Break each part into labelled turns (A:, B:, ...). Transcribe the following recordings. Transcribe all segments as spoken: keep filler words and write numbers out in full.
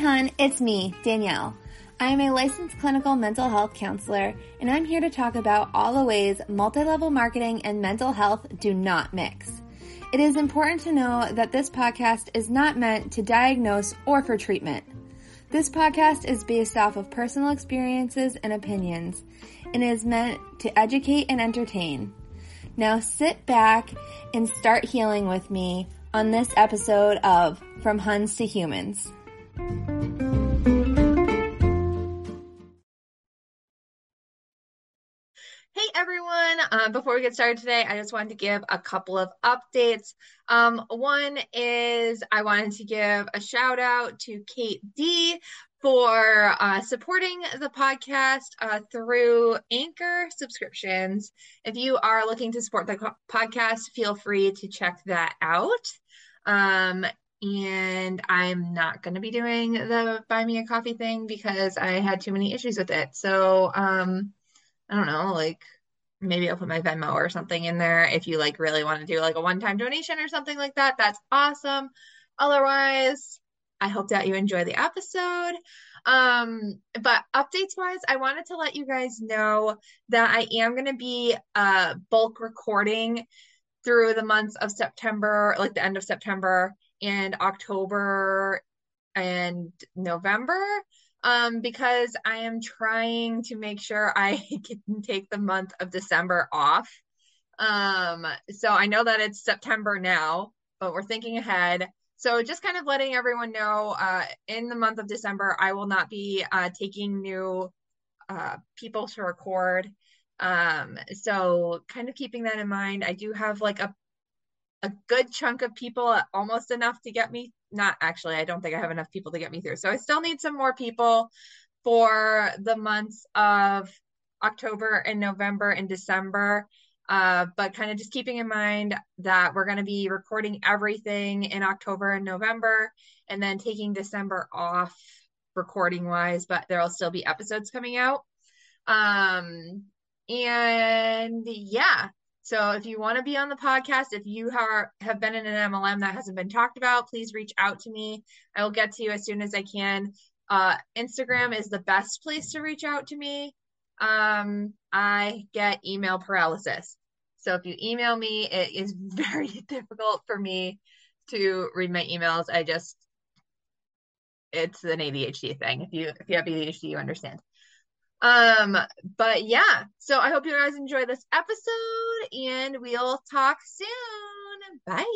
A: hon, it's me, Danielle. I am a licensed clinical mental health counselor, and I'm here to talk about all the ways multi-level marketing and mental health do not mix. It is important to know that this podcast is not meant to diagnose or for treatment. This podcast is based off of personal experiences and opinions, and is meant to educate and entertain. Now sit back and start healing with me on this episode of From Huns to Humans.
B: Hey everyone, uh, before we get started today, I just wanted to give a couple of updates. Um, one is I wanted to give a shout out to Kate D for uh, supporting the podcast uh, through Anchor subscriptions. If you are looking to support the co- podcast, feel free to check that out. Um, and I'm not going to be doing the buy me a coffee thing because I had too many issues with it. So, um, I don't know, like maybe I'll put my Venmo or something in there if you like really want to do like a one-time donation or something like that. That's awesome. Otherwise, I hope that you enjoy the episode. Um, but updates wise, I wanted to let you guys know that I am going to be uh bulk recording through the months of September, like the end of September and October and November. Um, because I am trying to make sure I can take the month of December off. Um, so I know that it's September now, but we're thinking ahead. So just kind of letting everyone know, uh, in the month of December, I will not be uh, taking new uh, people to record. Um, so kind of keeping that in mind. I do have like a a good chunk of people, almost enough to get me. Not actually, I don't think I have enough people to get me through. So I still need some more people for the months of October and November and December. Uh, but kind of just keeping in mind that we're going to be recording everything in October and November and then taking December off recording wise, but there'll still be episodes coming out. Um, and yeah. So if you want to be on the podcast, if you are, have been in an M L M that hasn't been talked about, please reach out to me. I will get to you as soon as I can. Uh, Instagram is the best place to reach out to me. Um, I get email paralysis. So if you email me, it is very difficult for me to read my emails. I just, it's an A D H D thing. If you, if you have A D H D, you understand. Um, but yeah, so I hope you guys enjoy this episode and we'll talk soon. Bye.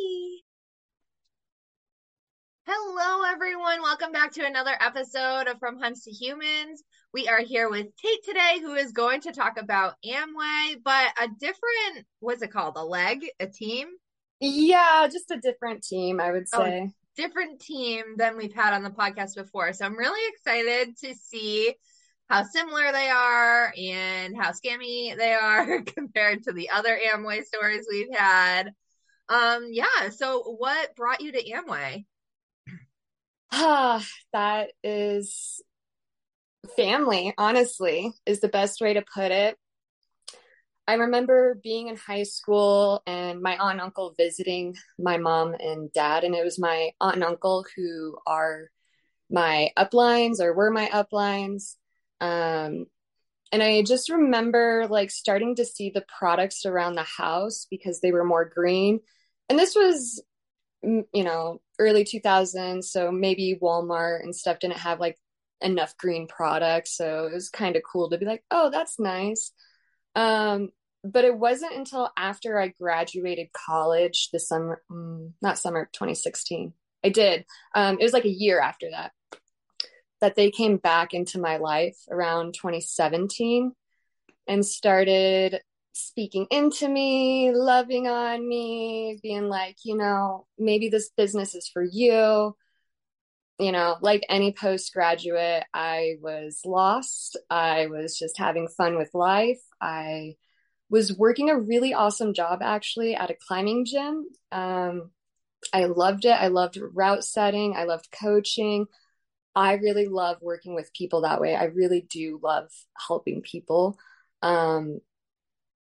B: Hello, everyone. Welcome back to another episode of From Huns to Humans. We are here with Kate today, who is going to talk about Amway, but a different, what's it called? A leg, a team?
C: Yeah, just a different team, I would say.
B: Oh, different team than we've had on the podcast before. So I'm really excited to see how similar they are and how scammy they are compared to the other Amway stories we've had. Um, yeah, so what brought you to Amway?
C: Ah, that is family, honestly, is the best way to put it. I remember being in high school and my aunt and uncle visiting my mom and dad, and it was my aunt and uncle who are my uplines or were my uplines. Um, and I just remember like starting to see the products around the house because they were more green. And this was, you know, early two thousands. So maybe Walmart and stuff didn't have like enough green products. So it was kind of cool to be like, oh, that's nice. Um, but it wasn't until after I graduated college the summer, not summer, twenty sixteen. I did. Um, it was like a year after that. that they came back into my life around twenty seventeen and started speaking into me, loving on me, being like, you know, maybe this business is for you. You know, like any postgraduate, I was lost. I was just having fun with life. I was working a really awesome job actually at a climbing gym. Um, I loved it. I loved route setting. I loved coaching. I really love working with people that way. I really do love helping people. Um,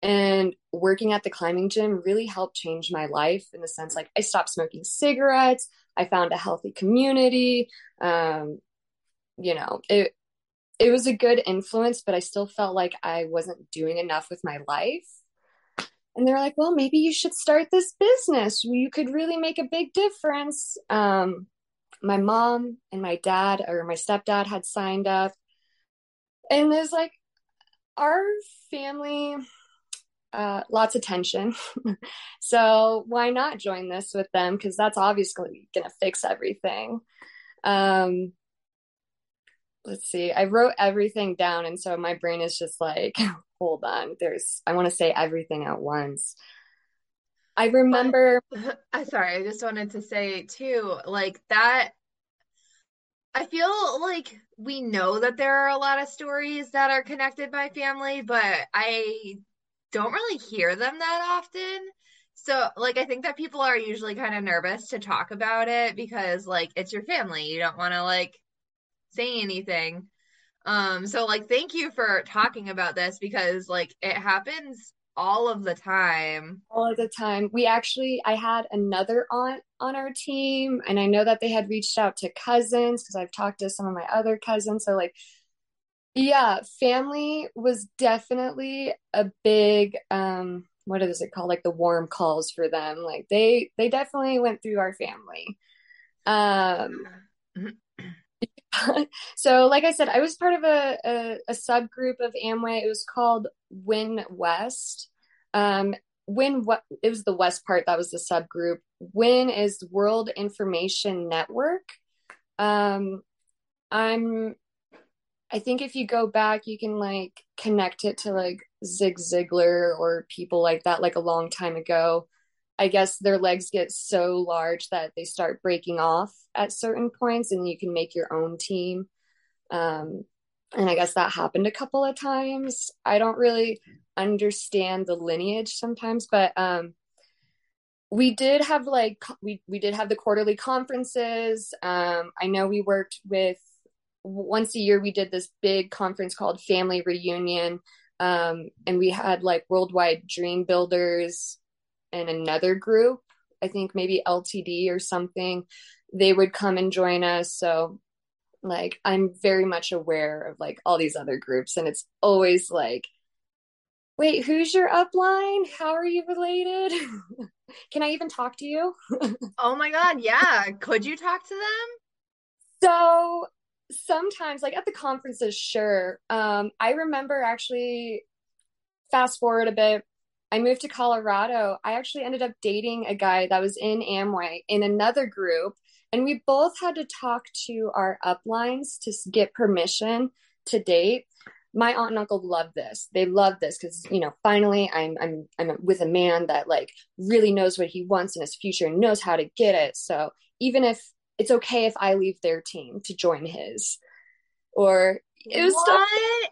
C: And working at the climbing gym really helped change my life in the sense like I stopped smoking cigarettes. I found a healthy community. Um, you know, it it was a good influence, but I still felt like I wasn't doing enough with my life. And they're like, well, maybe you should start this business. You could really make a big difference. Um, my mom and my dad or my stepdad had signed up. And there's like our family, uh, lots of tension. So why not join this with them? Because that's obviously going to fix everything. Um, let's see. I wrote everything down. And so my brain is just like, hold on. There's, I want to say everything at once. I remember.
B: But, I'm sorry. I just wanted to say too, like that. I feel like we know that there are a lot of stories that are connected by family, but I don't really hear them that often. So, like, I think that people are usually kind of nervous to talk about it because, like, it's your family. You don't want to, like, say anything. Um, so, like, thank you for talking about this because, like, it happens all of the time.
C: All of the time. We actually, I had another aunt on our team, and I know that they had reached out to cousins because I've talked to some of my other cousins. So, like, yeah, family was definitely a big, um, what is it called? Like the warm calls for them. Like they, they definitely went through our family. Um, so like I said, I was part of a, a, a subgroup of Amway. It was called Win West. Um, Win, what it was the West part that was the subgroup. Win is World Information Network. Um, I'm I think if you go back, you can like connect it to like Zig Ziglar or people like that, like a long time ago. I guess their legs get so large that they start breaking off at certain points and you can make your own team. Um, and I guess that happened a couple of times. I don't really understand the lineage sometimes, but um, we did have like, we, we did have the quarterly conferences. Um, I know we worked with once a year we did this big conference called Family Reunion, um, and we had like Worldwide Dream Builders and another group, I think maybe L T D or something. They would come and join us. So like I'm very much aware of like all these other groups, and it's always like, wait, who's your upline? How are you related? Can I even talk to you?
B: Oh my God, yeah. Could you talk to them?
C: So sometimes like at the conferences, sure. Um, I remember actually fast forward a bit. I moved to Colorado. I actually ended up dating a guy that was in Amway in another group. And we both had to talk to our uplines to get permission to date. My aunt and uncle love this. They love this because, you know, finally I'm I'm I'm with a man that like really knows what he wants in his future and knows how to get it. So even if it's okay if I leave their team to join his, or it was
B: What?
C: stuff.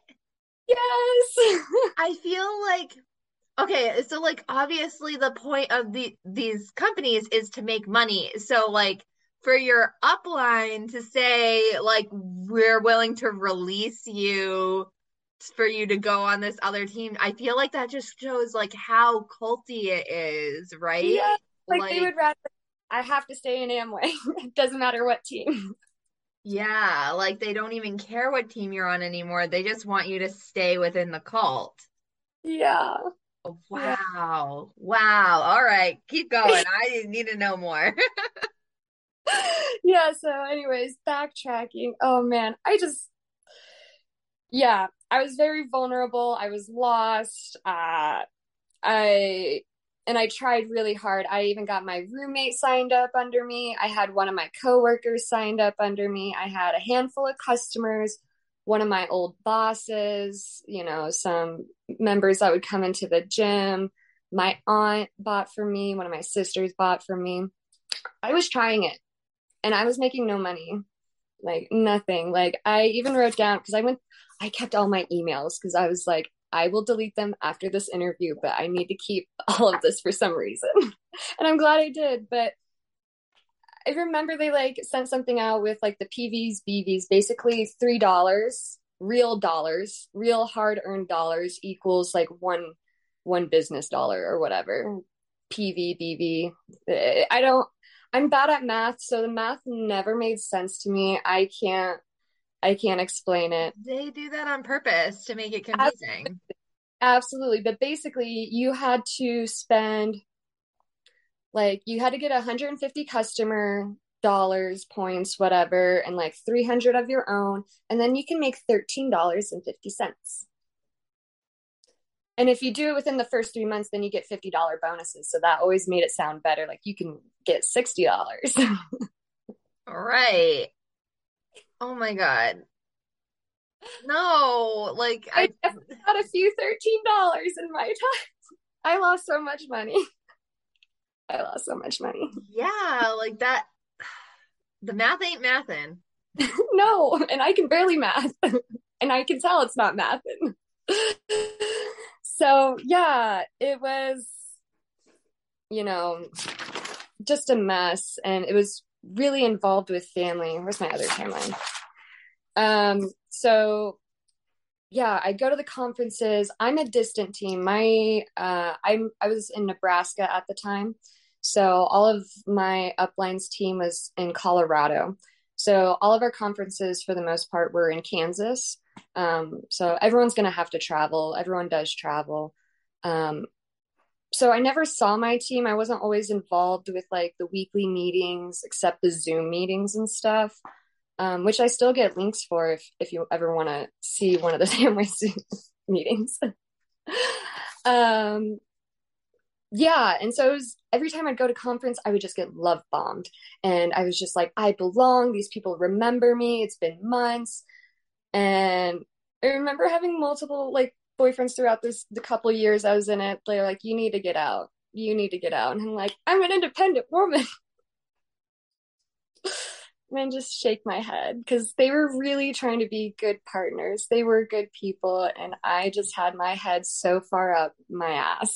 C: Yes.
B: I feel like okay, so like obviously the point of the these companies is to make money. So like for your upline to say like we're willing to release you for you to go on this other team, I feel like that just shows like how culty it is, right?
C: Yeah. Like they
B: Like
C: would rather I have to stay in Amway. It doesn't matter what team.
B: yeah, like they don't even care what team you're on anymore. They just want you to stay within the cult.
C: Yeah. Yeah.
B: Wow. Wow. All right. Keep going. I need to know more.
C: Yeah. So, anyways, backtracking. Oh man, I just, yeah, I was very vulnerable. I was lost. Uh, I, and I tried really hard. I even got my roommate signed up under me. I had one of my coworkers signed up under me. I had a handful of customers, one of my old bosses, you know, some members that would come into the gym. My aunt bought for me, one of my sisters bought for me. I was trying it and I was making no money, like nothing. Like I even wrote down because I went, I kept all my emails because I was like, I will delete them after this interview, but I need to keep all of this for some reason. And I'm glad I did. But I remember they like sent something out with like the P Vs, B Vs, basically three dollars, real dollars, real hard earned dollars equals like one one business dollar or whatever. P V, B V. I don't, I'm bad at math, so the math never made sense to me. I can't, I can't explain it.
B: They do that on purpose to make it confusing.
C: Absolutely. But basically, you had to spend, like, you had to get one hundred fifty customer dollars, points, whatever, and like three hundred of your own. And then you can make thirteen dollars and fifty cents. And if you do it within the first three months, then you get fifty dollars bonuses. So that always made it sound better. Like you can get sixty dollars.
B: All right. Oh my God. No, like I,
C: I got a few thirteen dollars in my time. I lost so much money. I lost so much money.
B: Yeah, like that. The math ain't mathin'.
C: No, and I can barely math. And I can tell it's not mathin'. So yeah, it was, you know, just a mess. And it was really involved with family. Where's my other timeline? Um, so yeah, I go to the conferences. I'm a distant team. My uh I'm I was in Nebraska at the time. So all of my uplines team was in Colorado. So all of our conferences for the most part were in Kansas. Um, so everyone's gonna have to travel. Everyone does travel. Um, so I never saw my team. I wasn't always involved with like the weekly meetings, except the Zoom meetings and stuff. Um, which I still get links for if, if you ever want to see one of the family meetings. um, yeah. And so it was, every time I'd go to conference, I would just get love bombed. And I was just like, I belong. These people remember me. It's been months. And I remember having multiple like boyfriends throughout this, the couple of years I was in it. They're like, you need to get out. You need to get out. And I'm like, I'm an independent woman. And just shake my head because they were really trying to be good partners. They were good people. And I just had my head so far up my ass.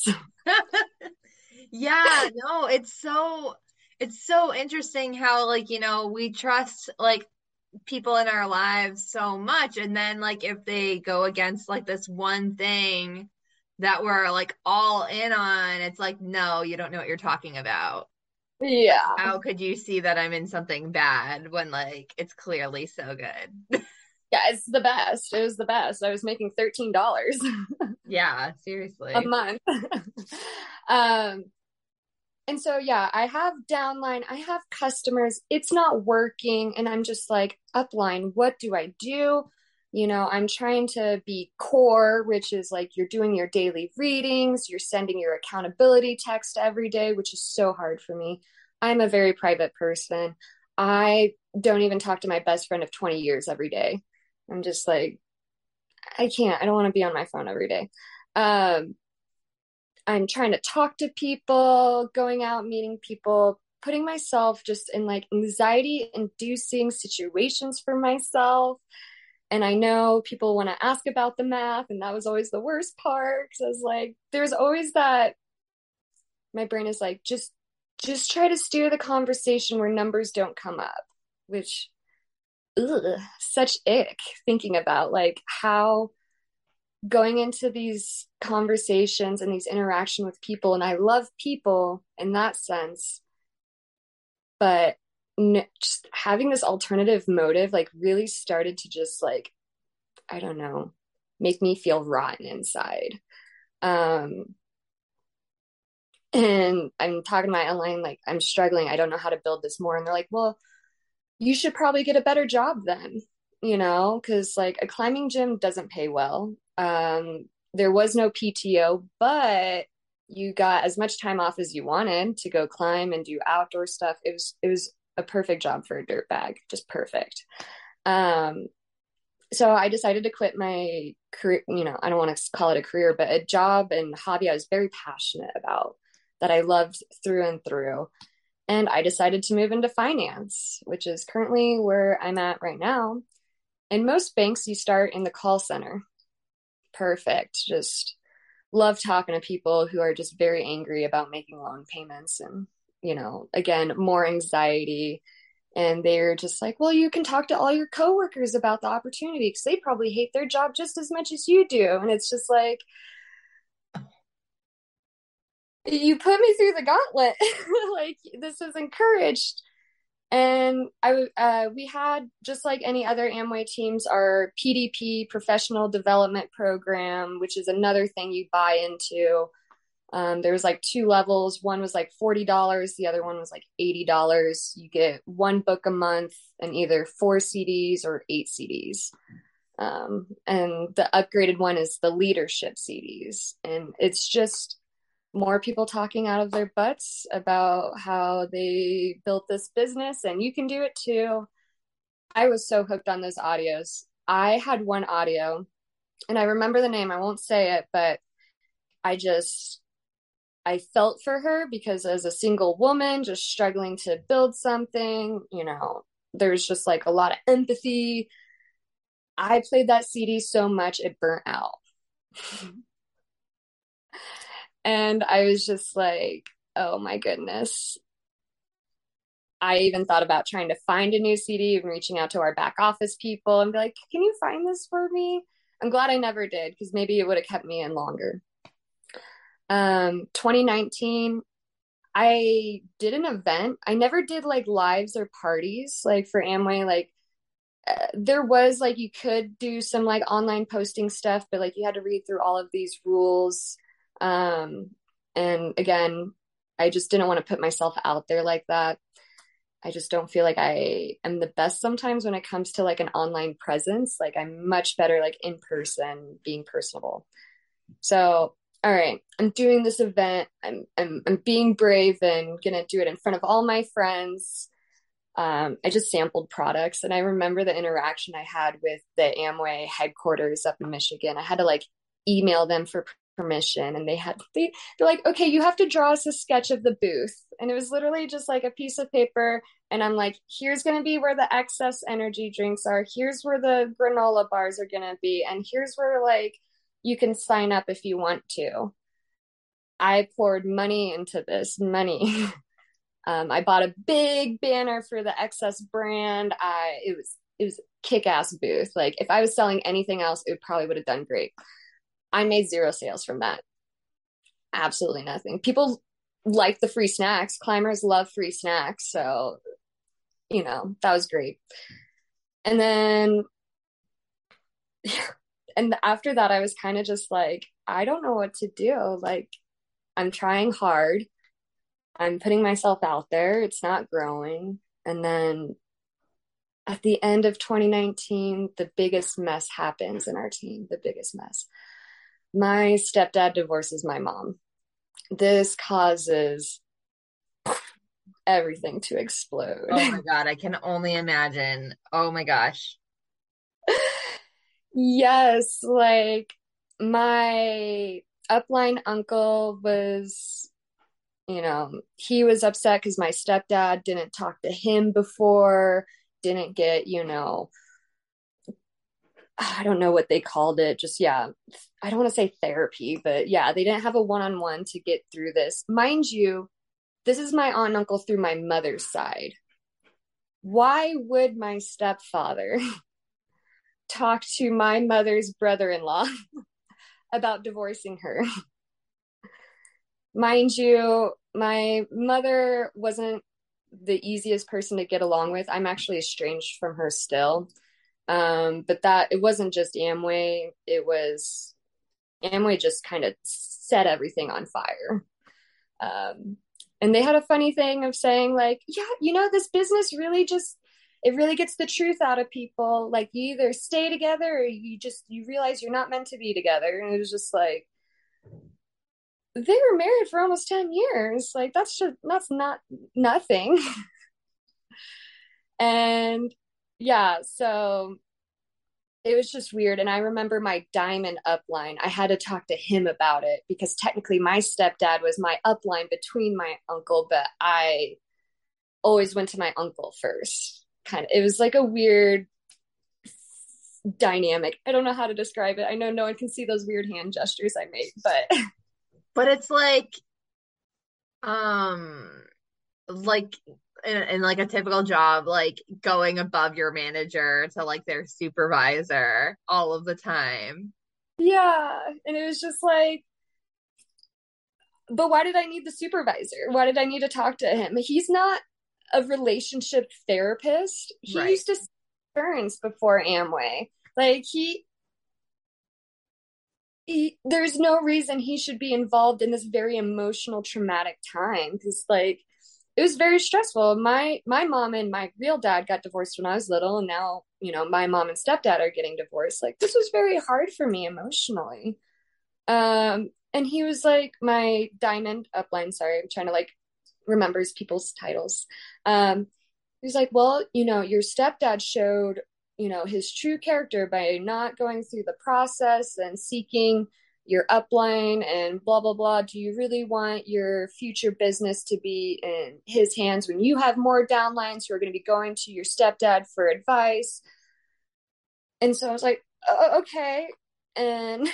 B: Yeah, no, it's so, it's so interesting how like, you know, we trust like people in our lives so much. And then like, if they go against like this one thing that we're like all in on, it's like, no, you don't know what you're talking about.
C: Yeah.
B: How could you see that I'm in something bad when like it's clearly so good?
C: Yeah, it's the best. It was the best. I was making thirteen dollars.
B: Yeah, seriously.
C: A month. um and so yeah, I have downline, I have customers, it's not working, and I'm just like, upline, what do I do? You know, I'm trying to be core, which is like you're doing your daily readings, you're sending your accountability text every day, which is so hard for me. I'm a very private person. I don't even talk to my best friend of twenty years every day. I'm just like, I can't, I don't want to be on my phone every day. Um, I'm trying to talk to people, going out, meeting people, putting myself just in like anxiety inducing situations for myself. And I know people want to ask about the math, and that was always the worst part. Because I was like, there's always that. My brain is like, just, just try to steer the conversation where numbers don't come up, which, ugh, such ick thinking about like how going into these conversations and these interaction with people, and I love people in that sense, but n- just having this alternative motive like really started to just like, I don't know, make me feel rotten inside. Um, and I'm talking to my online, like, I'm struggling. I don't know how to build this more. And they're like, well, you should probably get a better job then, you know, because like a climbing gym doesn't pay well. Um, there was no P T O, but you got as much time off as you wanted to go climb and do outdoor stuff. It was, it was a perfect job for a dirt bag, just perfect. Um, so I decided to quit my career, you know, I don't want to call it a career, but a job and hobby I was very passionate about, that I loved through and through. And I decided to move into finance, which is currently where I'm at right now. In most banks, you start in the call center. Perfect. Just love talking to people who are just very angry about making loan payments and, you know, again, more anxiety. And they're just like, well, you can talk to all your coworkers about the opportunity because they probably hate their job just as much as you do. And it's just like, you put me through the gauntlet. Like, this is encouraged. And I, uh, we had, just like any other Amway teams, our P D P, Professional Development Program, which is another thing you buy into. Um, there was like two levels. One was like forty dollars. The other one was like eighty dollars. You get one book a month and either four C Ds or eight C Ds. Um, and the upgraded one is the leadership C Ds. And it's just more people talking out of their butts about how they built this business, and you can do it too. I was so hooked on those audios. I had one audio, and I remember the name. I won't say it, but I just, I felt for her because as a single woman just struggling to build something, you know, there's just like a lot of empathy. I played that C D so much it burnt out. And I was just like, oh my goodness. I even thought about trying to find a new C D and reaching out to our back office people and be like, can you find this for me? I'm glad I never did, because maybe it would have kept me in longer. Um, twenty nineteen, I did an event. I never did like lives or parties like for Amway. Like uh, there was like, you could do some like online posting stuff, but like you had to read through all of these rules. Um, and again, I just didn't want to put myself out there like that. I just don't feel like I am the best sometimes when it comes to like an online presence. Like I'm much better like in person, being personable. So, all right, I'm doing this event. I'm I'm I'm being brave and gonna do it in front of all my friends. Um, I just sampled products, and I remember the interaction I had with the Amway headquarters up in Michigan. I had to like email them for permission, and they had they they're like, okay, you have to draw us a sketch of the booth. And it was literally just like a piece of paper, and I'm like, here's going to be where the excess energy drinks are, here's where the granola bars are going to be, and here's where like you can sign up if you want to. I poured money into this money. um, I bought a big banner for the Excess brand. I it was it was kick-ass booth. Like if I was selling anything else, it probably would have done great. I made zero sales from that. Absolutely nothing. People like the free snacks. Climbers love free snacks. So, you know, that was great. And then, and after that, I was kind of just like, I don't know what to do. Like, I'm trying hard. I'm putting myself out there. It's not growing. And then at the end of twenty nineteen, the biggest mess happens in our team, the biggest mess. My stepdad divorces my mom. This causes everything to explode.
B: Oh my God, I can only imagine. Oh my gosh.
C: Yes, like my upline uncle was, you know, he was upset because my stepdad didn't talk to him before, didn't get, you know, I don't know what they called it. Just, yeah, I don't want to say therapy, but yeah, they didn't have a one-on-one to get through this. Mind you, this is my aunt and uncle through my mother's side. Why would my stepfather talk to my mother's brother-in-law about divorcing her? Mind you, my mother wasn't the easiest person to get along with. I'm actually estranged from her still. Um, but that it wasn't just Amway. It was Amway just kind of set everything on fire. Um, and they had a funny thing of saying like, yeah, you know, this business really just, it really gets the truth out of people. Like you either stay together or you just, you realize you're not meant to be together. And it was just like, they were married for almost ten years. Like that's just, that's not nothing. And yeah, so it was just weird. And I remember my diamond upline, I had to talk to him about it because technically my stepdad was my upline between my uncle, but I always went to my uncle first. Kind of, it was like a weird dynamic. I don't know how to describe it. I know no one can see those weird hand gestures I made, but
B: but it's like, um, like in, in like a typical job, like going above your manager to like their supervisor all of the time.
C: Yeah. And it was just like, but why did I need the supervisor? Why did I need to talk to him? He's not a relationship therapist. He
B: Right.
C: used to see turns before Amway. Like he, he, there's no reason he should be involved in this very emotional, traumatic time because like it was very stressful. My my mom and my real dad got divorced when I was little, and now you know my mom and stepdad are getting divorced. Like this was very hard for me emotionally. Um, and he was like my diamond upline. Sorry, I'm trying to like remembers people's titles. Um, he was like, well, you know, your stepdad showed, you know, his true character by not going through the process and seeking your upline and blah, blah, blah. Do you really want your future business to be in his hands when you have more downlines who are going to be going to your stepdad for advice? And so I was like, oh, okay. And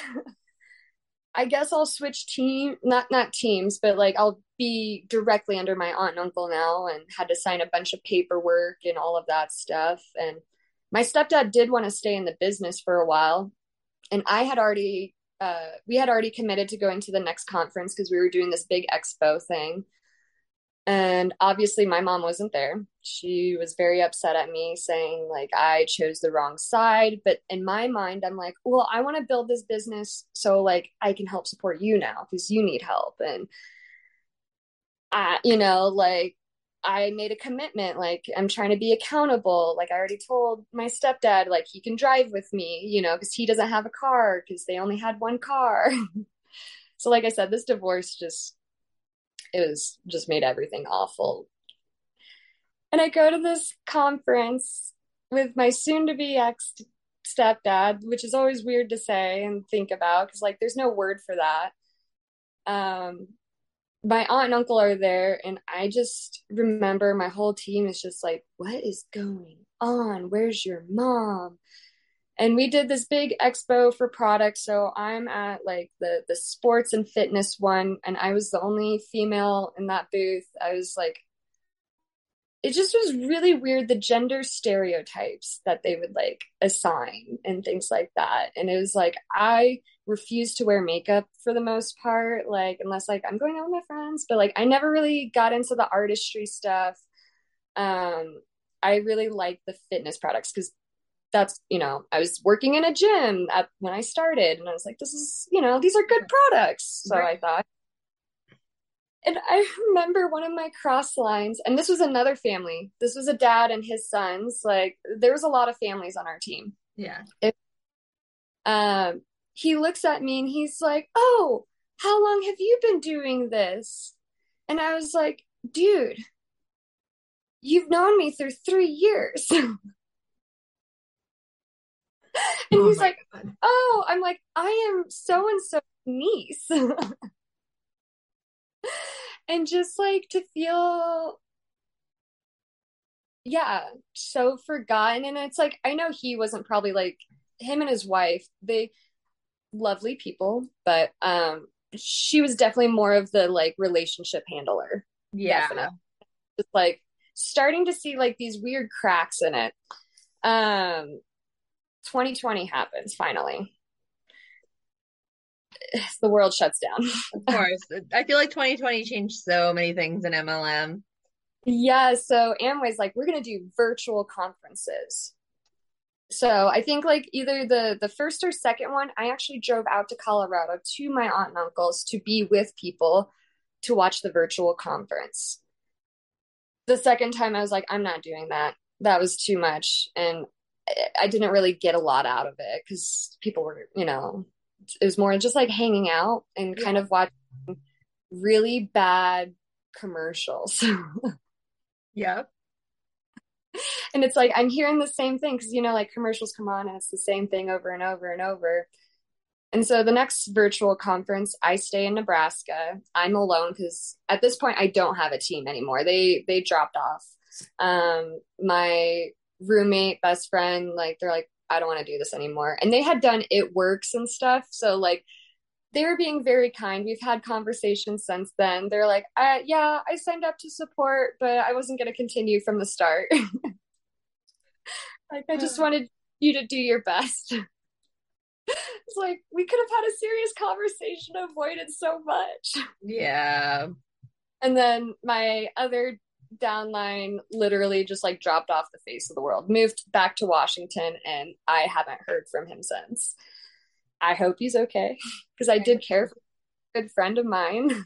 C: I guess I'll switch team, not not teams, but like I'll be directly under my aunt and uncle now, and had to sign a bunch of paperwork and all of that stuff. And my stepdad did want to stay in the business for a while, and I had already, uh, we had already committed to going to the next conference because we were doing this big expo thing. And obviously my mom wasn't there. She was very upset at me saying like I chose the wrong side. But in my mind, I'm like, well, I want to build this business so like I can help support you now because you need help. And I, you know, like I made a commitment, like I'm trying to be accountable. Like I already told my stepdad, like he can drive with me, you know, because he doesn't have a car because they only had one car. So like I said, this divorce just it was just made everything awful. And I go to this conference with my soon to be ex stepdad, which is always weird to say and think about because like there's no word for that. Um, my aunt and uncle are there, and I just remember my whole team is just like, what is going on? Where's your mom? And we did this big expo for products. So I'm at like the the sports and fitness one, and I was the only female in that booth. I was like, it just was really weird, the gender stereotypes that they would like assign and things like that. And it was like I refused to wear makeup for the most part, like unless like I'm going out with my friends, but like I never really got into the artistry stuff. Um, I really liked the fitness products because that's, you know, I was working in a gym at, when I started, and I was like, this is, you know, these are good products. So right. I thought. And I remember one of my cross lines, and this was another family. This was a dad and his sons. Like, there was a lot of families on our team.
B: Yeah.
C: It, um, he looks at me and he's like, oh, how long have you been doing this? And I was like, dude, you've known me through three years. And oh he's like, God. Oh, I'm like, I am so and so niece. And just like to feel, yeah, so forgotten. And it's like, I know he wasn't probably like him and his wife, they lovely people, but um, she was definitely more of the like relationship handler.
B: Yeah.
C: Definitely. Just like starting to see like these weird cracks in it. Um, twenty twenty happens finally. The world shuts down.
B: Of course. I feel like twenty twenty changed so many things in M L M.
C: Yeah, so Amway's like, we're going to do virtual conferences. So I think like either the the first or second one, I actually drove out to Colorado to my aunt and uncle's to be with people to watch the virtual conference. The second time I was like, I'm not doing that. That was too much. And I didn't really get a lot out of it because people were, you know, it was more just like hanging out and yeah. kind of watching really bad commercials.
B: Yeah.
C: And it's like, I'm hearing the same thing because, you know, like commercials come on and it's the same thing over and over and over. And so the next virtual conference, I stay in Nebraska. I'm alone because at this point I don't have a team anymore. They, they dropped off. Um, my roommate, best friend, like, they're like, I don't want to do this anymore. And they had done It Works and stuff. So like, they were being very kind. We've had conversations since then. They're like, uh, yeah, I signed up to support, but I wasn't going to continue from the start. Like, I just wanted you to do your best. It's like we could have had a serious conversation, avoided so much.
B: Yeah.
C: And then my other downline literally just like dropped off the face of the world, moved back to Washington, and I haven't heard from him since. I hope he's okay because I did care for a good friend of mine.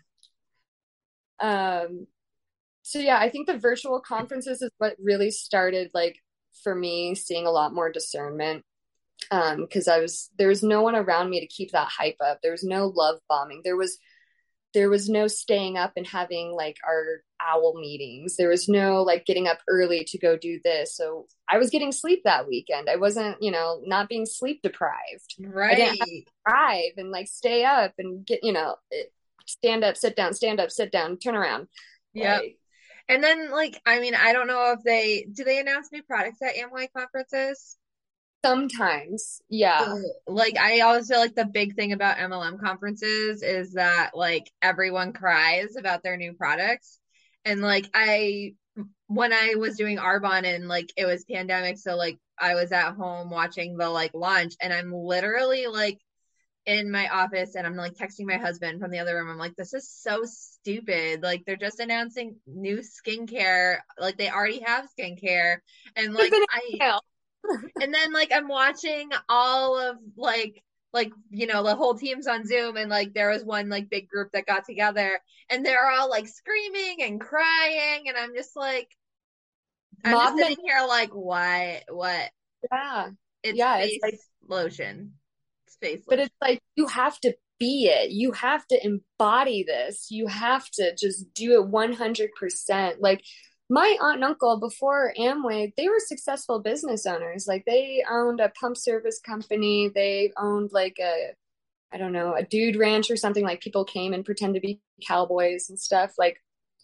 C: Um, so yeah, I think the virtual conferences is what really started like for me seeing a lot more discernment. Um, because I was there was no one around me to keep that hype up. There was no love bombing. There was there was no staying up and having like our owl meetings. There was no like getting up early to go do this. So I was getting sleep that weekend. I wasn't, you know, not being sleep deprived.
B: Right.
C: I didn't have to drive and like stay up and get, you know, stand up, sit down, stand up, sit down, turn around.
B: Yeah.
C: Like,
B: and then like, I mean, I don't know if they, do they announce new products at Amway conferences?
C: sometimes, yeah.
B: Like I always feel like the big thing about M L M conferences is that like everyone cries about their new products. And like I when I was doing Arbonne and like it was pandemic, so like I was at home watching the like launch and I'm literally like in my office and I'm like texting my husband from the other room. I'm like, this is so stupid. Like they're just announcing new skincare. Like they already have skincare. And like I and then like I'm watching all of like like you know the whole team's on Zoom and like there was one like big group that got together and they're all like screaming and crying and I'm just like I'm
C: Mob
B: just sitting here like what what
C: yeah
B: it's
C: yeah
B: face
C: it's like
B: lotion it's face
C: but
B: lotion.
C: it's like you have to be it, you have to embody this, you have to just do it one hundred percent. Like my aunt and uncle before Amway, they were successful business owners. Like they owned a pump service company, they owned like a I don't know, a dude ranch or something. Like people came and pretend to be cowboys and stuff. Like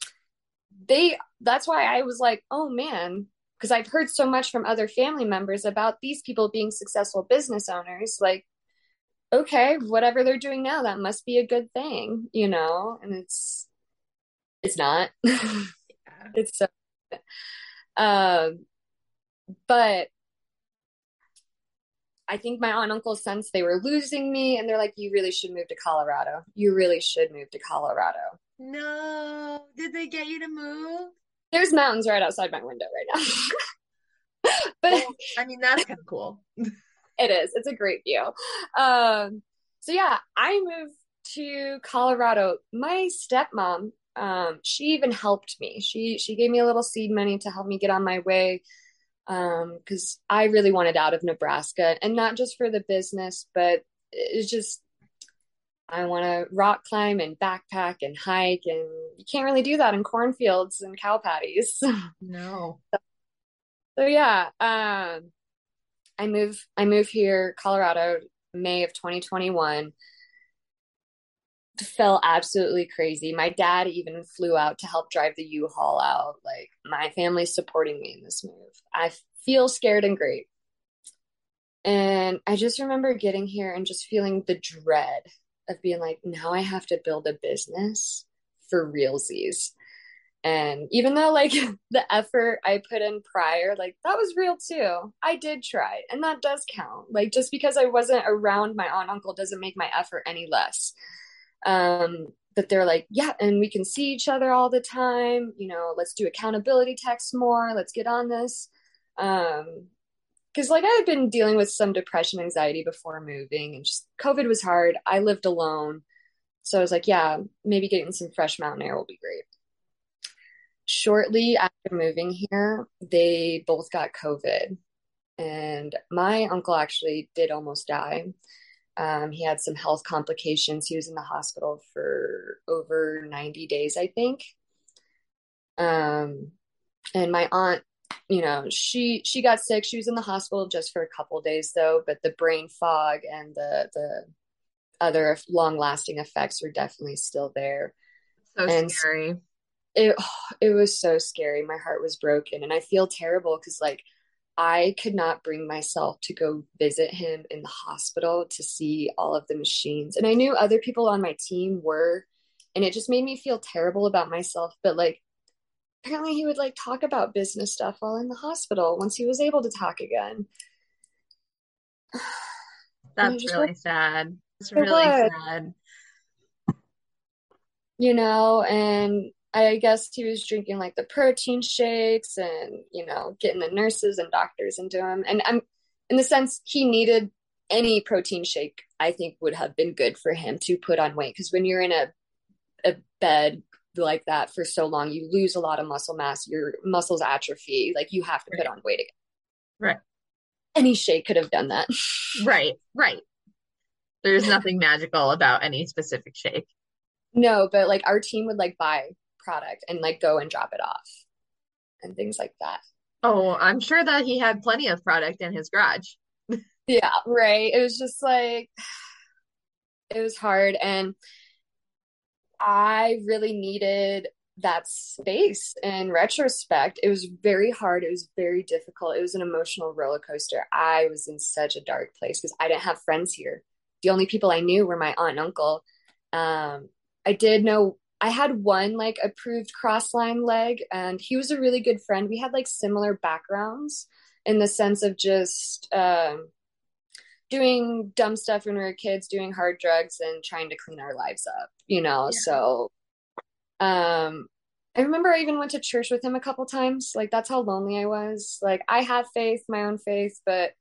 C: they that's why I was like, oh man, because I've heard so much from other family members about these people being successful business owners. Like, okay, whatever they're doing now, that must be a good thing, you know? And it's it's not. Yeah. It's so um but I think my aunt and uncle sensed they were losing me and they're like, you really should move to Colorado. You really should move to Colorado.
B: No, did they get you to move?
C: There's mountains right outside my window right now. But
B: well, I mean, that's kind of cool.
C: It is. It's a great view. Um, so yeah, I moved to Colorado. My stepmom, um, she even helped me. She she gave me a little seed money to help me get on my way. Um, because I really wanted out of Nebraska, and not just for the business, but it's just I want to rock climb and backpack and hike, and you can't really do that in cornfields and cow patties.
B: No.
C: So, so yeah, um, I move I move here, Colorado, May of twenty twenty-one. Felt absolutely crazy. My dad even flew out to help drive the U-Haul out. Like my family's supporting me in this move. I feel scared and great. And I just remember getting here and just feeling the dread of being like, now I have to build a business for realsies. And even though like the effort I put in prior, like that was real too. I did try and that does count. Like just because I wasn't around my aunt and uncle doesn't make my effort any less. Um, but they're like, yeah, and we can see each other all the time. You know, let's do accountability texts more. Let's get on this. Um, because like I had been dealing with some depression, anxiety before moving, and just COVID was hard. I lived alone. So I was like, yeah, maybe getting some fresh mountain air will be great. Shortly after moving here, they both got COVID. And my uncle actually did almost die. Um, he had some health complications. He was in the hospital for over ninety days, I think. Um, and my aunt, you know, she she got sick. She was in the hospital just for a couple of days though, but the brain fog and the the other long-lasting effects were definitely still there.
B: So
C: and
B: scary.
C: It it was so scary. My heart was broken, and I feel terrible because like I could not bring myself to go visit him in the hospital to see all of the machines. And I knew other people on my team were, and it just made me feel terrible about myself. But like, apparently he would like talk about business stuff while in the hospital once he was able to talk again. And I
B: That's
C: just
B: really sad. It's
C: it
B: really
C: was,
B: sad.
C: you know, and I guess he was drinking like the protein shakes and, you know, getting the nurses and doctors into him. And I'm in the sense he needed any protein shake, I think would have been good for him to put on weight. Because when you're in a, a bed like that for so long, you lose a lot of muscle mass, your muscles atrophy, like you have to put
B: Right.
C: on weight again.
B: Right.
C: Any shake could have done that.
B: Right. Right. There's nothing magical about any specific shake.
C: No, but like our team would like buy product and like go and drop it off and things like that.
B: Oh, I'm sure that he had plenty of product in his garage.
C: Yeah, right. It was just like it was hard and I really needed that space in retrospect. It was very hard. It was very difficult. It was an emotional roller coaster. I was in such a dark place because I didn't have friends here. The only people I knew were my aunt and uncle. Um, I did know I had one like approved cross line leg, and he was a really good friend. We had like similar backgrounds in the sense of just um, doing dumb stuff when we were kids, doing hard drugs and trying to clean our lives up, you know?
B: Yeah.
C: So, um, I remember I even went to church with him a couple times. Like that's how lonely I was. Like I have faith, my own faith, but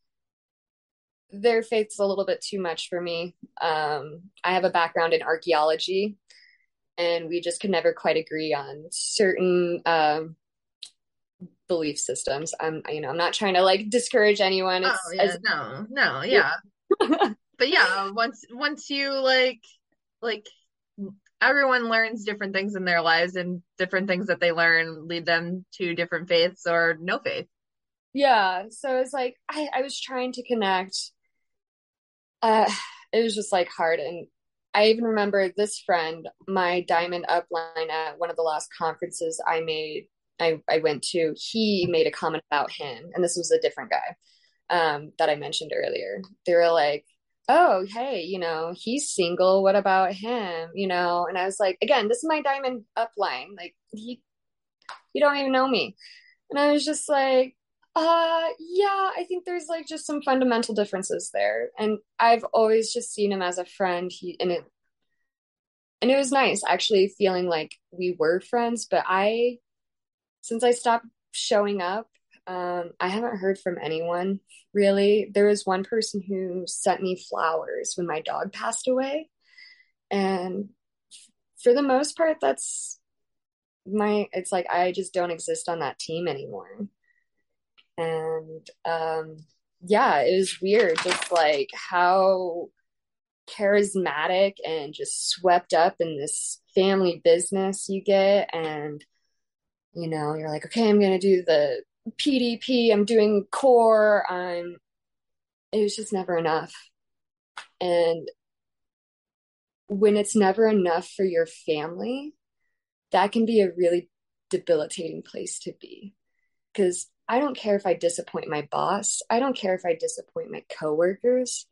C: their faith's a little bit too much for me. Um, I have a background in archaeology and we just could never quite agree on certain, um, belief systems. I'm, you know, I'm not trying to like discourage anyone.
B: Oh
C: It's
B: yeah,
C: as
B: no, no, yeah. But yeah, once once you like like everyone learns different things in their lives and different things that they learn lead them to different faiths or no faith.
C: yeah. So it's like I, I was trying to connect. Uh, it was just like hard. And I even remember this friend, my diamond upline at one of the last conferences I made, I, I went to, he made a comment about him. And this was a different guy um, that I mentioned earlier. They were like, oh, hey, you know, he's single. What about him? You know, and I was like, again, this is my diamond upline. Like, he, you don't even know me. And I was just like, uh, yeah, I think there's like just some fundamental differences there. And I've always just seen him as a friend. He and it and it was nice actually feeling like we were friends. But I, since I stopped showing up, um, I haven't heard from anyone really. There was one person who sent me flowers when my dog passed away. And for the most part, that's my, it's like I just don't exist on that team anymore. And um yeah, it was weird just like how charismatic and just swept up in this family business you get. And you know, you're like, okay, I'm gonna do the P D P, I'm doing core, I'm it was just never enough. And when it's never enough for your family, that can be a really debilitating place to be. Because I don't care if I disappoint my boss. I don't care if I disappoint my coworkers.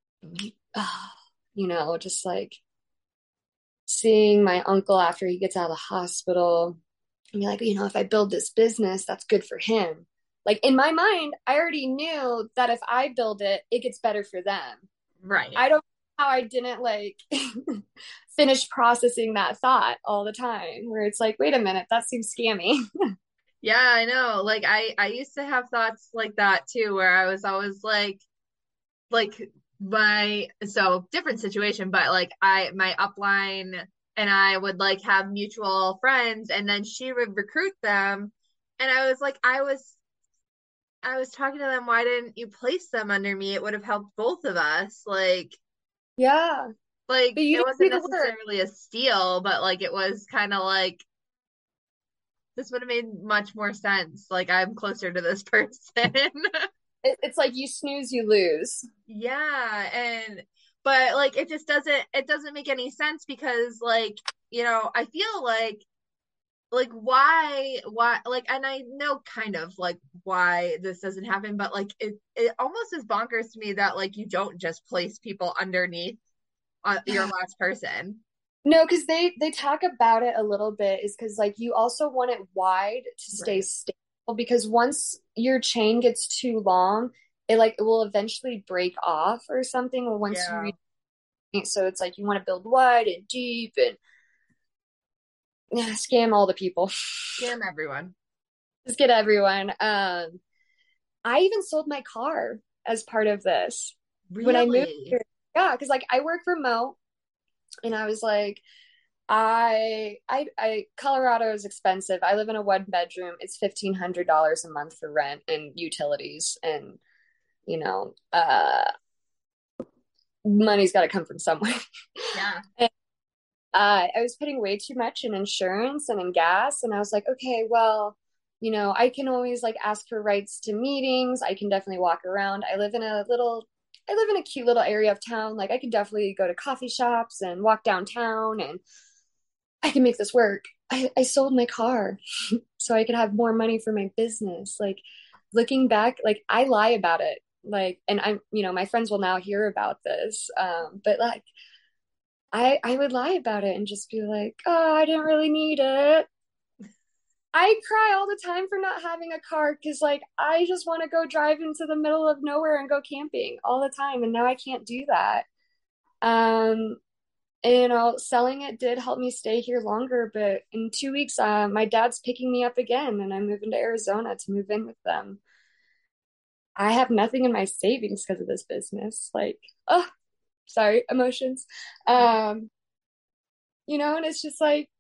C: You know, just like seeing my uncle after he gets out of the hospital and be like, you know, if I build this business, that's good for him. Like in my mind, I already knew that if I build it, it gets better for them.
B: Right.
C: I don't know how I didn't like finish processing that thought all the time where it's like, wait a minute, that seems scammy.
B: Yeah, I know. Like I I used to have thoughts like that too, where I was always like like my so different situation, but like I my upline and I would like have mutual friends and then she would recruit them and I was like I was I was talking to them, why didn't you place them under me? It would have helped both of us. Like
C: Yeah.
B: like
C: But you
B: it
C: didn't do
B: wasn't
C: the work.
B: necessarily a steal, but like it was kind of like this would have made much more sense. Like I'm closer to this person.
C: It, it's like you snooze, you lose.
B: Yeah, and but like it just doesn't it doesn't make any sense because like, you know, I feel like like why why like and I know kind of like why this doesn't happen, but like it it almost is bonkers to me that like you don't just place people underneath uh, your last person.
C: No, because they they talk about it a little bit is because like you also want it wide to stay
B: Right.
C: stable because once your chain gets too long, it like it will eventually break off or something once you
B: Yeah.
C: reach. So it's like you want to build wide and deep and yeah, scam all the people.
B: Scam everyone.
C: Just get everyone. Um, I even sold my car as part of this when I moved
B: Really?
C: here. Yeah, because like I work remote, and I was like, I, I, I, Colorado is expensive. I live in a one bedroom. It's fifteen hundred dollars a month for rent and utilities, and you know, uh, money's got to come from somewhere.
B: Yeah.
C: And, uh, I was putting way too much in insurance and in gas, and I was like, okay, well, you know, I can always like ask for rights to meetings. I can definitely walk around. I live in a little, I live in a cute little area of town. Like I can definitely go to coffee shops and walk downtown, and I can make this work. I, I sold my car so I could have more money for my business. Like looking back, like I lie about it. Like, and I'm, you know, my friends will now hear about this. Um, but like, I, I would lie about it and just be like, oh, I didn't really need it. I cry all the time for not having a car because like I just want to go drive into the middle of nowhere and go camping all the time. And now I can't do that. Um, and, you know, selling it did help me stay here longer, but in two weeks, uh, my dad's picking me up again, and I'm moving to Arizona to move in with them. I have nothing in my savings because of this business. Like, oh, sorry, emotions. Um, you know, and it's just like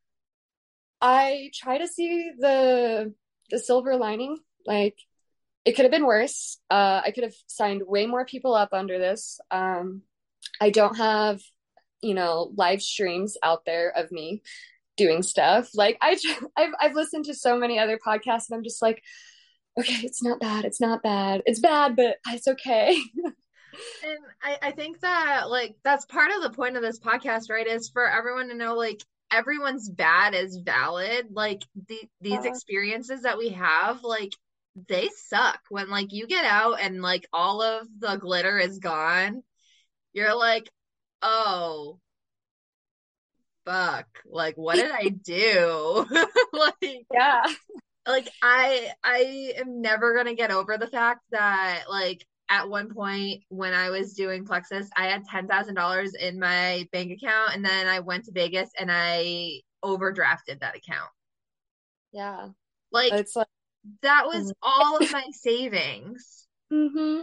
C: I try to see the the silver lining. Like, it could have been worse. Uh, I could have signed way more people up under this. Um, I don't have, you know, live streams out there of me doing stuff. Like I, I've, I've listened to so many other podcasts, and I'm just like, okay, it's not bad. It's not bad. It's bad, but it's okay.
B: And I, I think that like that's part of the point of this podcast, right? Is for everyone to know like everyone's bad is valid. Like the, these
C: Uh,
B: experiences that we have, like they suck. When like you get out and like all of the glitter is gone, you're like, oh fuck, like what did I do? Like
C: yeah.
B: like I I am never gonna get over the fact that like at one point when I was doing Plexus, I had ten thousand dollars in my bank account, and then I went to Vegas and I overdrafted that account.
C: Yeah.
B: Like
C: It's like,
B: that was all of my savings.
C: mm-hmm.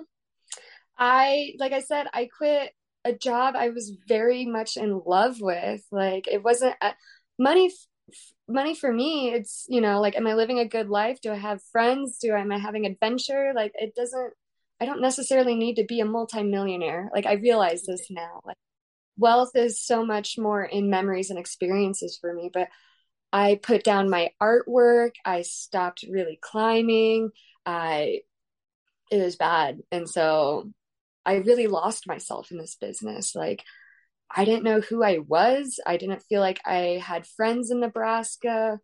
C: I, like I said, I quit a job I was very much in love with. Like it wasn't uh, money. Money for me, it's, you know, like, am I living a good life? Do I have friends? Do I, am I having adventure? Like, it doesn't, I don't necessarily need to be a multimillionaire. Like, I realize this now. Like, wealth is so much more in memories and experiences for me. But I put down my artwork. I stopped really climbing. I, it was bad. And so I really lost myself in this business. Like, I didn't know who I was. I didn't feel like I had friends in Nebraska.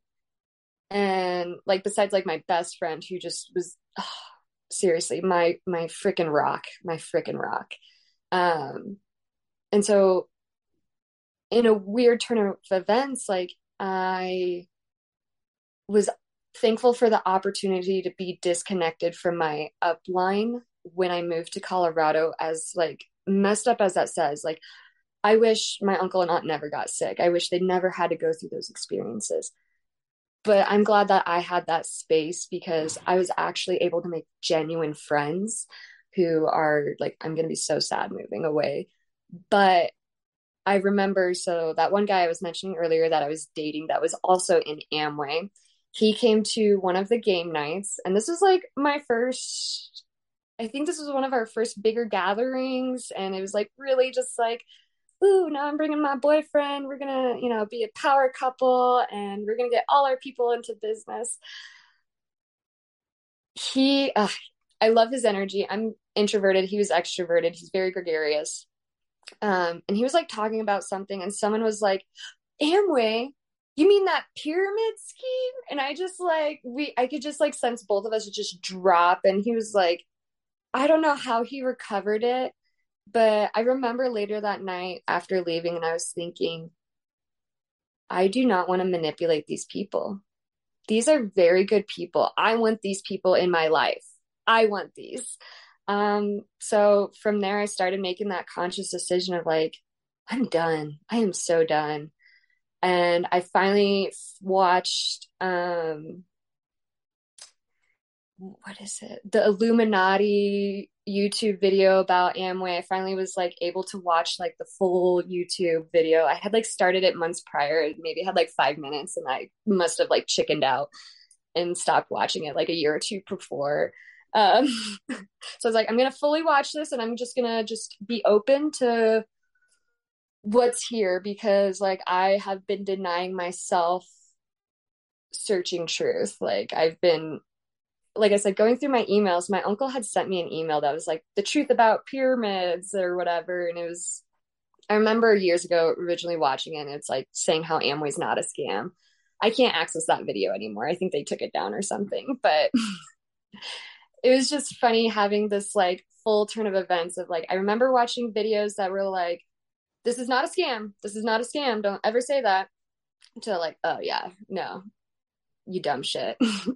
C: And like besides like my best friend who just was oh, seriously my my freaking rock, my freaking rock. Um and so in a weird turn of events, like I was thankful for the opportunity to be disconnected from my upline when I moved to Colorado, as like messed up as that says. Like I wish my uncle and aunt never got sick. I wish they never had to go through those experiences. But I'm glad that I had that space because I was actually able to make genuine friends who are like, I'm going to be so sad moving away. But I remember, so that one guy I was mentioning earlier that I was dating that was also in Amway, he came to one of the game nights. And this was like my first, I think this was one of our first bigger gatherings. And it was like really just like, ooh, now I'm bringing my boyfriend. We're gonna, you know, be a power couple and we're gonna get all our people into business. He, uh, I love his energy. I'm introverted. He was extroverted. He's very gregarious. Um, and he was like talking about something, and someone was like, Amway, you mean that pyramid scheme? And I just like, we, I could just like sense both of us just drop. And he was like, I don't know how he recovered it. But I remember later that night after leaving, and I was thinking, I do not want to manipulate these people. These are very good people. I want these people in my life. I want these. Um, so from there, I started making that conscious decision of like, I'm done. I am so done. And I finally watched, um, what is it? The Illuminati YouTube video about Amway. I finally was like able to watch like the full YouTube video. I had like started it months prior, maybe had like five minutes, and I must have like chickened out and stopped watching it like a year or two before. Um, so I was like, I'm gonna fully watch this, and I'm just gonna just be open to what's here, because like I have been denying myself searching truth. Like I've been, like I said, going through my emails. My uncle had sent me an email that was like the truth about pyramids or whatever, and it was, I remember years ago originally watching it, and it's like saying how Amway's not a scam. I can't access that video anymore. I think they took it down or something, but it was just funny having this like full turn of events of like, I remember watching videos that were like, this is not a scam. This is not a scam. Don't ever say that. To like, oh yeah, no, you dumb shit.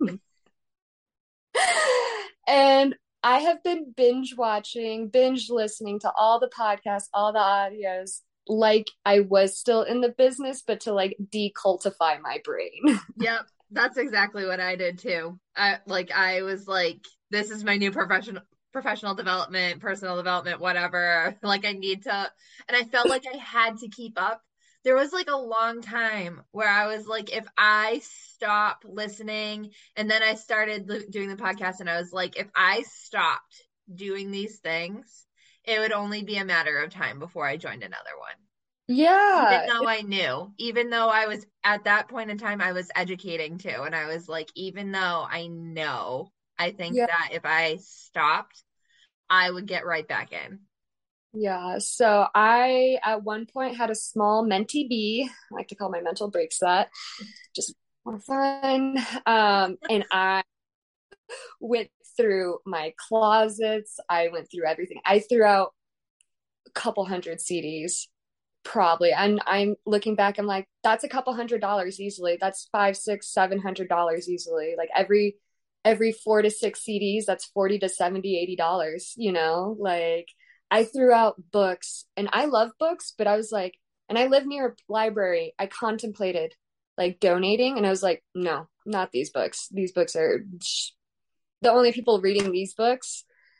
C: And I have been binge watching, binge listening to all the podcasts, all the audios, like I was still in the business, but to like decultify my brain.
B: Yep, that's exactly what I did too. I like I was like, this is my new professional professional development, personal development, whatever. Like I need to, and I felt like I had to keep up. There was like a long time where I was like, if I stop listening, and then I started li- doing the podcast, and I was like, if I stopped doing these things, it would only be a matter of time before I joined another one. Even
C: Yeah.
B: though I knew, even though I was at that point in time, I was educating too. And I was like, even though I know, I think
C: Yeah.
B: that if I stopped, I would get right back in.
C: Yeah. So I, at one point, had a small mentee bee. I like to call my mental breaks that. Just more fun. Um, and I went through my closets. I went through everything. I threw out a couple hundred C Ds, probably. And I'm looking back, I'm like, that's a couple hundred dollars easily. That's five, six, seven hundred dollars easily. Like every every four to six C Ds, that's forty to seventy, eighty dollars, you know? Like I threw out books, and I love books, but I was like, and I live near a library. I contemplated like donating, and I was like, no, not these books. These books are the only people reading these books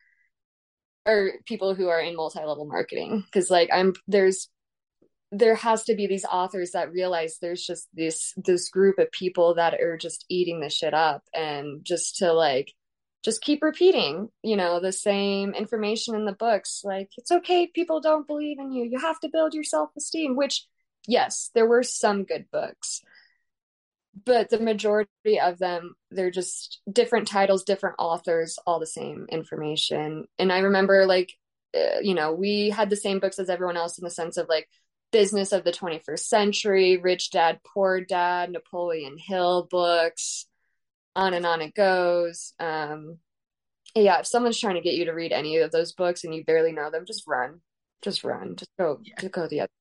C: are people who are in multi-level marketing. Cause like I'm, there's, there has to be these authors that realize there's just this, this group of people that are just eating this shit up, and just to like, just keep repeating, you know, the same information in the books. Like, it's okay. People don't believe in you. You have to build your self-esteem, which yes, there were some good books, but the majority of them, they're just different titles, different authors, all the same information. And I remember like, uh, you know, we had the same books as everyone else in the sense of like Business of the twenty-first Century, Rich Dad, Poor Dad, Napoleon Hill books, on and on it goes. Um, yeah, if someone's trying to get you to read any of those books and you barely know them, just run, just run, just go,
B: Yeah.
C: just go the other.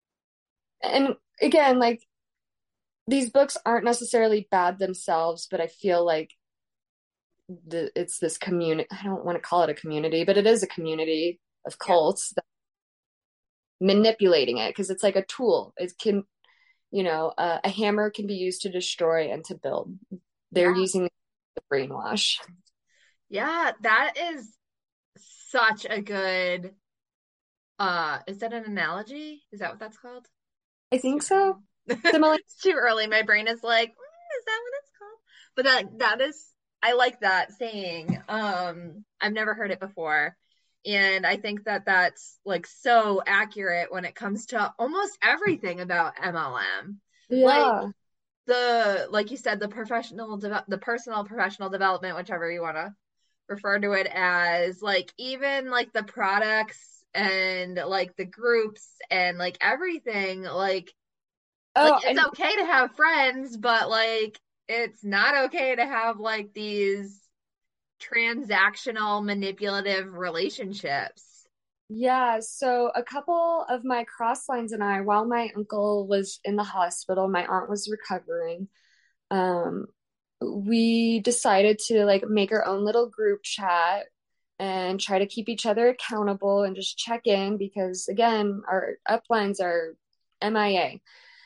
C: And again, like, these books aren't necessarily bad themselves, but I feel like the, it's this community. I don't want to call it a community, but it is a community of cults that manipulating it, because it's like a tool. It can, you know, uh, a hammer can be used to destroy and to build. They're
B: Yeah.
C: using the brainwash.
B: Yeah, that is such a good, uh, is that an analogy? Is that what that's called?
C: I think so. Similar.
B: It's too early. My brain is like, mm, is that what it's called? But that that is, I like that saying. Um, I've never heard it before, and I think that that's like so accurate when it comes to almost everything about M L M. Like
C: Yeah.
B: the, like you said, the professional, de- the personal professional development, whichever you want to refer to it as, like even like the products and like the groups and like everything, like like
C: Oh,
B: it's
C: and
B: okay to have friends, but like it's not okay to have like these transactional manipulative relationships.
C: yeah, so a couple of my cross lines and I, while my uncle was in the hospital, my aunt was recovering, um, we decided to like make our own little group chat and try to keep each other accountable and just check in because, again, our uplines are M I A.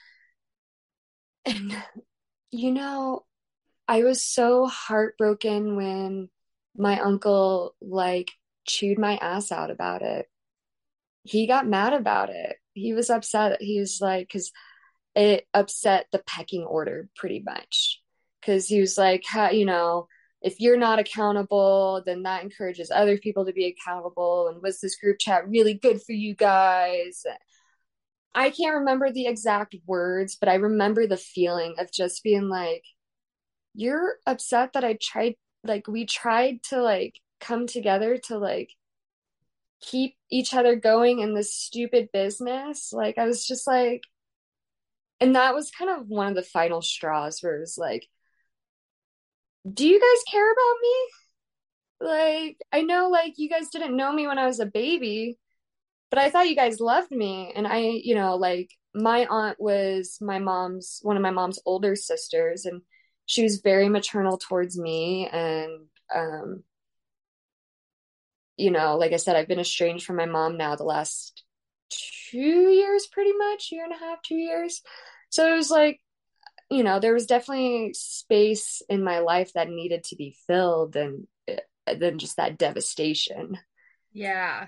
C: And, you know, I was so heartbroken when my uncle like chewed my ass out about it. He got mad about it. He was upset. He was like, because it upset the pecking order pretty much. Because he was like, how, you know, if you're not accountable, then that encourages other people to be accountable. And was this group chat really good for you guys? I can't remember the exact words, but I remember the feeling of just being like, you're upset that I tried, like, we tried to, like, come together to, like, keep each other going in this stupid business. Like, I was just like, and that was kind of one of the final straws where it was like, do you guys care about me? Like, I know, like, you guys didn't know me when I was a baby, but I thought you guys loved me. And I, you know, like, my aunt was my mom's, one of my mom's older sisters, and she was very maternal towards me. And, um, you know, like I said, I've been estranged from my mom now the last two years, pretty much, year and a half, two years. So it was like, you know, there was definitely space in my life that needed to be filled, and then just that devastation.
B: Yeah.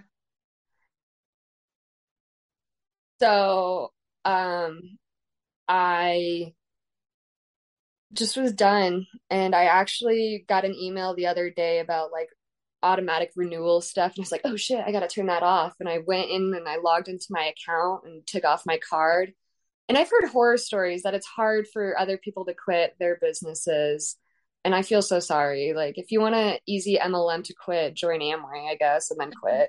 C: So, um, I just was done. And I actually got an email the other day about like automatic renewal stuff. And I was like, oh shit, I got to turn that off. And I went in and I logged into my account and took off my card. And I've heard horror stories that it's hard for other people to quit their businesses. And I feel so sorry. Like, if you want an easy M L M to quit, join Amway, I guess, and then quit.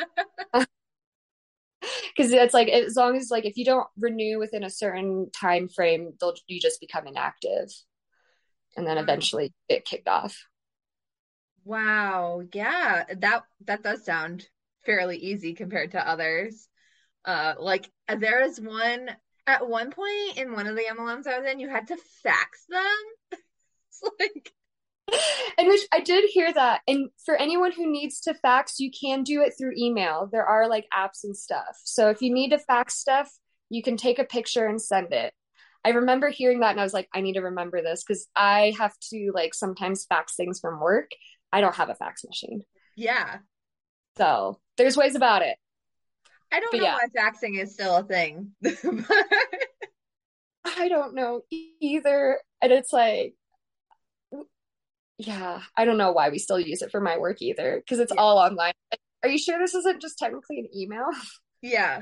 C: Because it's like, as long as, like, if you don't renew within a certain time frame, they'll you just become inactive, and then eventually get kicked off.
B: Wow. Yeah, that that does sound fairly easy compared to others. Uh, like there is one at one point in one of the M L Ms I was in, you had to fax them. It's like,
C: And which I did hear that. And for anyone who needs to fax, you can do it through email. There are like apps and stuff. So if you need to fax stuff, you can take a picture and send it. I remember hearing that and I was like, I need to remember this because I have to like sometimes fax things from work. I don't have a fax machine.
B: yeah.
C: So there's ways about it.
B: I don't
C: But
B: know
C: yeah.
B: why faxing is still a thing.
C: I don't know either. And it's like, yeah, I don't know why we still use it for my work either, because it's
B: Yeah.
C: all online. Are you sure this isn't just technically an email?
B: Yeah.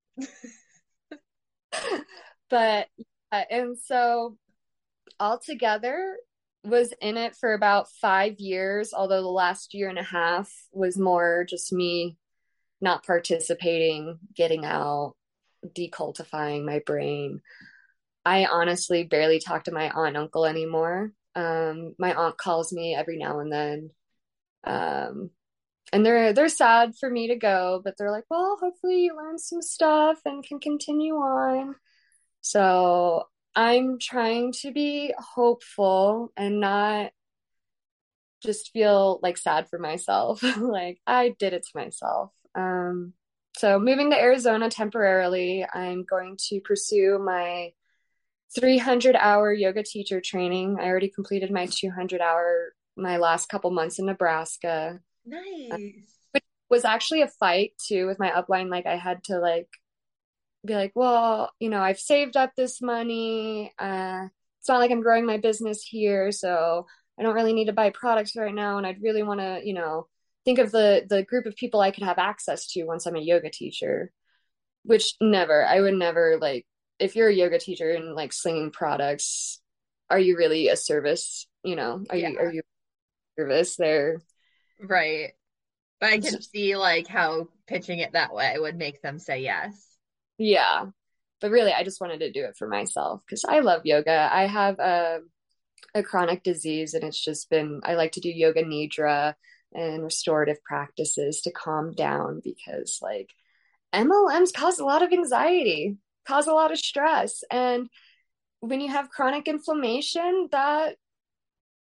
C: But uh, and so altogether was in it for about five years, although the last year and a half was more just me not participating, getting out, decultifying my brain. I honestly barely talk to my aunt and uncle anymore. Um, my aunt calls me every now and then. Um, and they're they're sad for me to go, but they're like, well, hopefully you learn some stuff and can continue on. So I'm trying to be hopeful and not just feel like sad for myself. Like I did it to myself. Um, so moving to Arizona temporarily, I'm going to pursue my three hundred hour yoga teacher training. I already completed my two hundred hour my last couple months in Nebraska.
B: Nice.
C: Which was actually a fight too with my upline. Like I had to like be like, well, you know, I've saved up this money. Uh, it's not like I'm growing my business here, so I don't really need to buy products right now. And I'd really want to, you know, think of the the group of people I could have access to once I'm a yoga teacher. Which never, I would never like. If you're a yoga teacher and like slinging products, are you really a service? You know, are
B: Yeah.
C: you are you a service there?
B: Right. But I can see like how pitching it that way would make them say yes.
C: Yeah. But really, I just wanted to do it for myself because I love yoga. I have a, a chronic disease, and it's just been, I like to do yoga nidra and restorative practices to calm down because, like, M L Ms cause a lot of anxiety, cause a lot of stress. And when you have chronic inflammation, that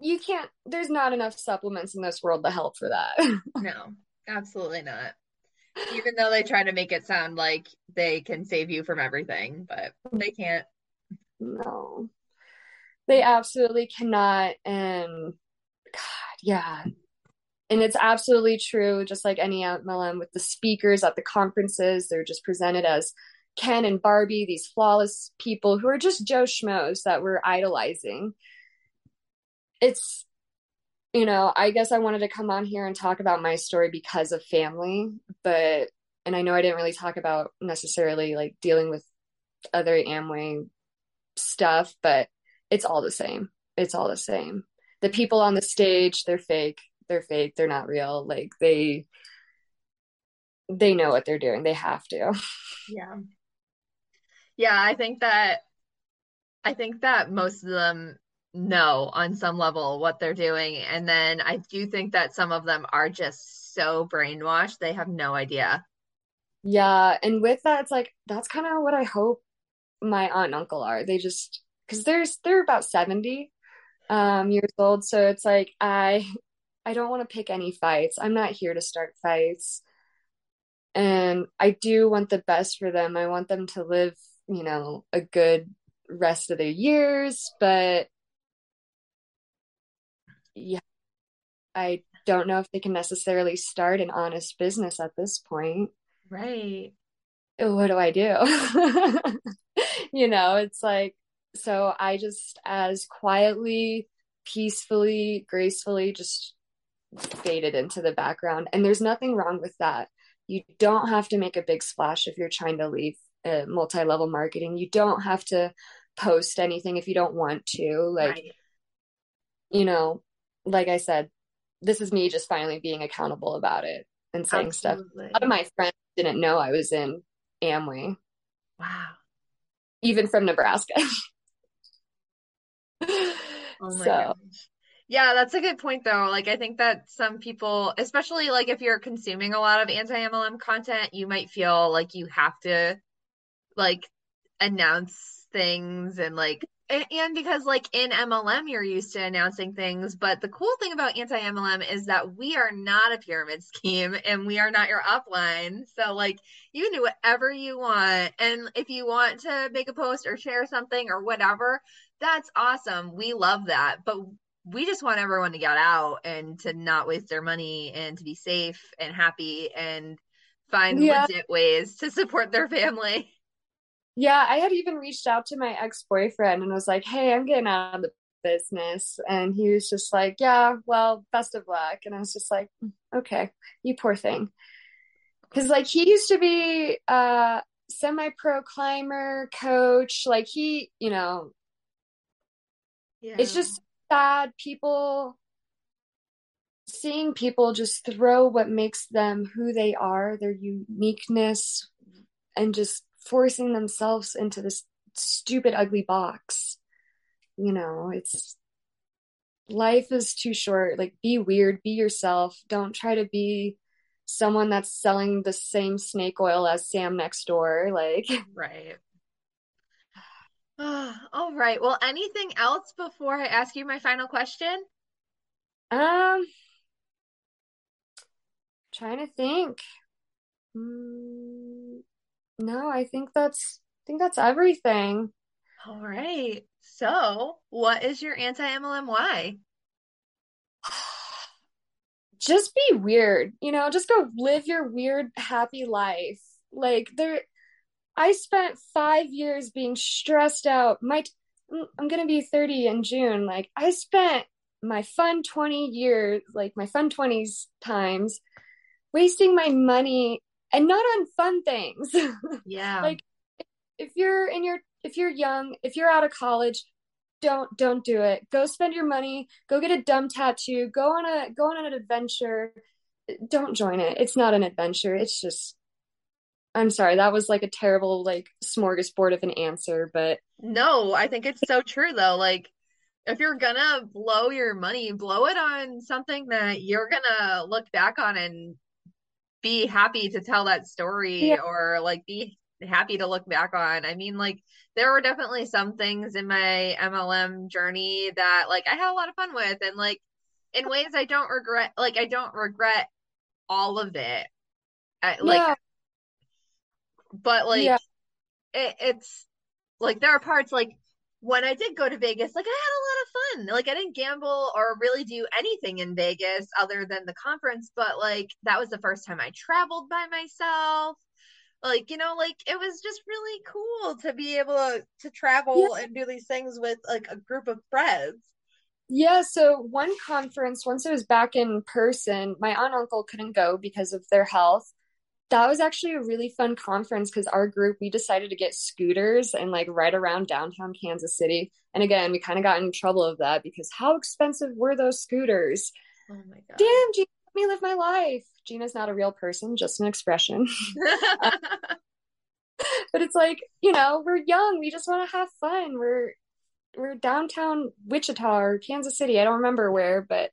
C: you can't, there's not enough supplements in this world to help for that.
B: No, absolutely not. Even though they try to make it sound like they can save you from everything, but they can't.
C: No, they absolutely cannot. And God, yeah. And it's absolutely true, just like any M L M with the speakers at the conferences, they're just presented as Ken and Barbie, these flawless people who are just Joe Schmoes that we're idolizing. It's, you know, I guess I wanted to come on here and talk about my story because of family, but, and I know I didn't really talk about necessarily like dealing with other Amway stuff, but it's all the same. It's all the same. The people on the stage, they're fake. They're fake. They're not real. Like they, they know what they're doing. They have to.
B: Yeah. Yeah, I think that I think that most of them know on some level what they're doing. And then I do think that some of them are just so brainwashed, they have no idea.
C: Yeah. And with that, it's like, that's kind of what I hope my aunt and uncle are. They just, because there's, they're about seventy um, years old. So it's like, I, I don't want to pick any fights. I'm not here to start fights. And I do want the best for them. I want them to live, you know, a good rest of their years. But yeah, I don't know if they can necessarily start an honest business at this point.
B: Right.
C: What do I do? You know, it's like, so I just as quietly, peacefully, gracefully just faded into the background. And there's nothing wrong with that. You don't have to make a big splash if you're trying to leave uh, multi-level marketing. You don't have to post anything if you don't want to. Like,
B: Right.
C: you know, like I said, this is me just finally being accountable about it and saying stuff.
B: Absolutely.
C: A lot of my friends didn't know I was in Amway.
B: Wow.
C: Even from Nebraska.
B: Oh my
C: So
B: gosh. Yeah, that's a good point though. Like I think that some people, especially like if you're consuming a lot of anti-M L M content, you might feel like you have to like announce things and like and, and because like in M L M you're used to announcing things, but the cool thing about anti-M L M is that we are not a pyramid scheme and we are not your upline. So like you can do whatever you want. And if you want to make a post or share something or whatever, that's awesome. We love that. But we just want everyone to get out and to not waste their money and to be safe and happy and find
C: yeah,
B: legit ways to support their family.
C: yeah, I had even reached out to my ex-boyfriend and was like, "Hey, I'm getting out of the business." And he was just like, "Yeah, well, best of luck." And I was just like, "Mm, okay, you poor thing." Because like he used to be a semi-pro climber, coach. Like he, you know, it's
B: Yeah.
C: just sad people seeing people just throw what makes them who they are, their uniqueness, and just forcing themselves into this stupid, ugly box. You know, it's life is too short. Like, be weird, be yourself. Don't try to be someone that's selling the same snake oil as Sam next door. Like,
B: Right. All right. Well, anything else before I ask you my final question?
C: um, trying to think. Mm, no, I think that's I think that's everything.
B: All right. So, what is your anti-M L M why?
C: Just be weird, you know, just go live your weird, happy life. Like there, I spent five years being stressed out. My, I'm gonna be thirty in June. Like I spent my fun twenty years, like my fun twenties times, wasting my money and not on fun things.
B: Yeah.
C: Like if you're in your, if you're young, if you're out of college, don't don't do it. Go spend your money. Go get a dumb tattoo. Go on a go on an adventure. Don't join it. It's not an adventure. It's just. I'm sorry. That was like a terrible like smorgasbord of an answer, but
B: No, I think it's so true though. Like, if you're gonna blow your money, blow it on something that you're gonna look back on and be happy to tell that
C: yeah,
B: story or like be happy to look back on. I mean, like there were definitely some things in my M L M journey that like I had a lot of fun with, and like in ways I don't regret, like I don't regret all of it. I, like,
C: Yeah.
B: but like
C: Yeah.
B: it, it's like there are parts like when I did go to Vegas, like I had a lot of fun. Like I didn't gamble or really do anything in Vegas other than the conference, but like that was the first time I traveled by myself. Like, you know, like it was just really cool to be able to, to
C: Yeah.
B: travel and do these things with like a group of friends.
C: Yeah, so one conference, once it was back in person, my aunt and uncle couldn't go because of their health. That was actually a really fun conference because our group, we decided to get scooters and like ride around downtown Kansas City. And again, we kind of got in trouble of that because how expensive were those scooters?
B: Oh my God.
C: Damn, Gina, let me live my life. Gina's not a real person, just an expression. uh, but it's like, you know, we're young. We just want to have fun. We're we're downtown Wichita or Kansas City. I don't remember where, but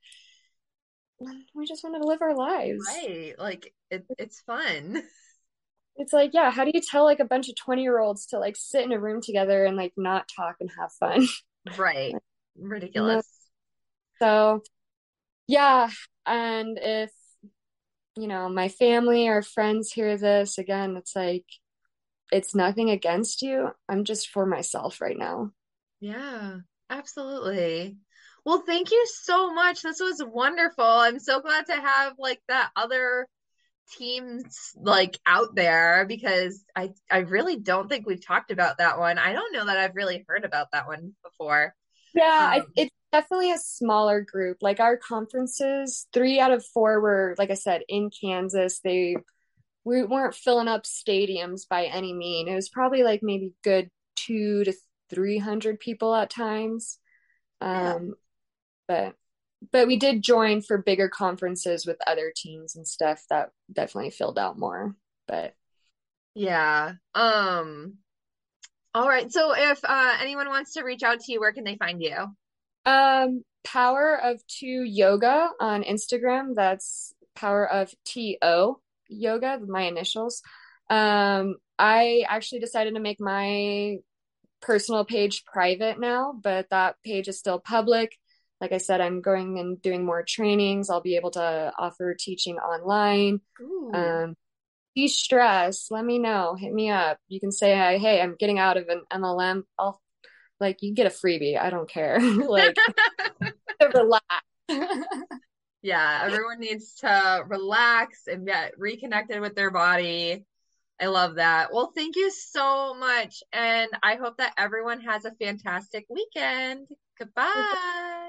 C: we just wanted to live our lives.
B: Right. Like it, it's fun.
C: It's like, yeah, how do you tell like a bunch of twenty year olds to like sit in a room together and like not talk and have fun?
B: Right.
C: Like, no.
B: Ridiculous.
C: So, yeah. And if, you know, my family or friends hear this again, it's like, it's nothing against you. I'm just for myself right now.
B: Yeah, absolutely. Well, thank you so much. This was wonderful. I'm so glad to have like that other teams like out there because I I really don't think we've talked about that one. I don't know that I've really heard about that one before.
C: Yeah, I,
B: Um,
C: it's definitely a smaller group. Like our conferences, three out of four were, like I said, in Kansas. They we weren't filling up stadiums by any mean. It was probably like maybe good two to three hundred people at times.
B: yeah.
C: Um, but but we did join for bigger conferences with other teams and stuff that definitely filled out more. But
B: Yeah. Um, all right. So if uh anyone wants to reach out to you, where can they find you?
C: um, Power of Two Yoga on Instagram. That's Power of T O Yoga, my initials. Um, I actually decided to make my personal page private now, but that page is still public. Like I said, I'm going and doing more trainings. I'll be able to offer teaching online.
B: Ooh.
C: Um, de-stress, let me know. Hit me up. You can say, hey, I'm getting out of an M L M. I'll like you get a freebie. I don't care. Like relax.
B: Yeah, everyone needs to relax and get reconnected with their body. I love that. Well, thank you so much. And I hope that everyone has a fantastic weekend. Goodbye.